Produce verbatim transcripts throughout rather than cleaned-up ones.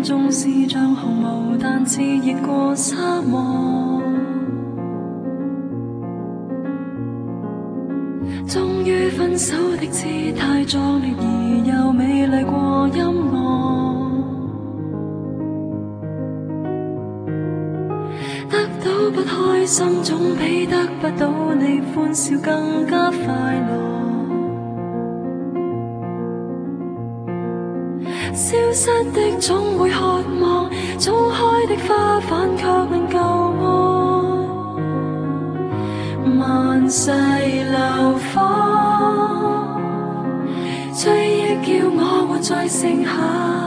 眼縱是像毫無，但熾熱過沙漠。終於分手的姿態壯烈而又美麗過音樂，得到不開心總比得不到你歡笑更加快樂。消失的總會渴望，早開的花瓣卻令舊愛萬世流芳。追憶叫我活在盛夏，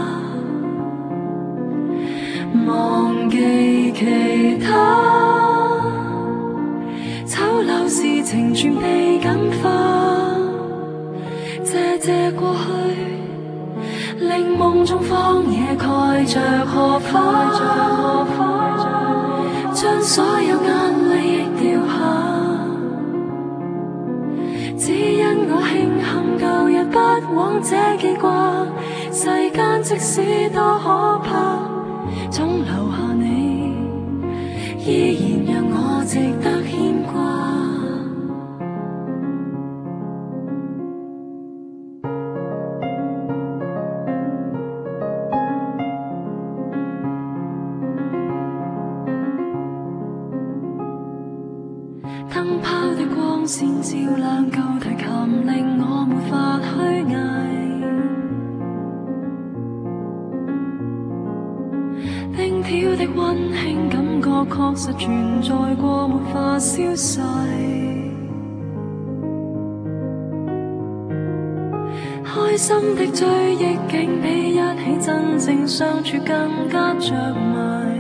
忘記其他醜陋事情全被感化。謝謝過去，令夢中荒野蓋着荷花，將所有眼淚亦掉下。只因我慶幸舊日不枉這記掛，世間即使多可怕，總留下你，依然讓我值得牽掛。燈泡的光線照亮舊提琴，令我沒法虛偽。冰條的溫馨感覺確實存在過，沒法消逝。開心的追憶竟比一起真正相處更加着迷。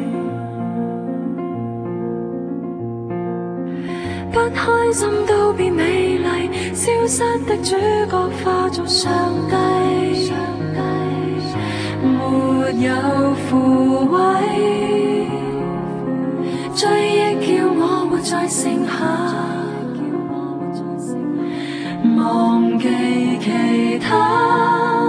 不開心都變美麗，消失的主角化作上帝，沒有撫慰。追憶叫我活在盛夏，忘記其他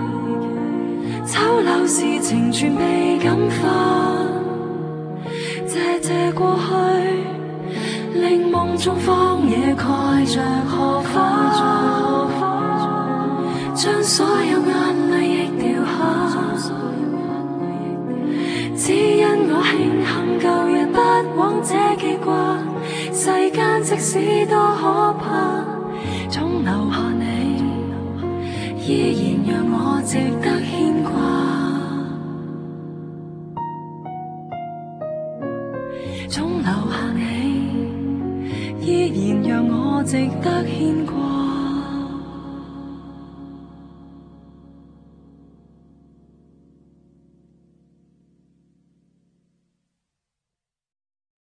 醜陋事情全被感化。謝謝過去，令夢中荒野蓋着荷花，將所有眼淚亦掉下。只因我慶幸舊日不枉這記掛，世間即使多可怕，總留下你，依然讓我值得牽掛。總留下你，依然讓我值得牽掛。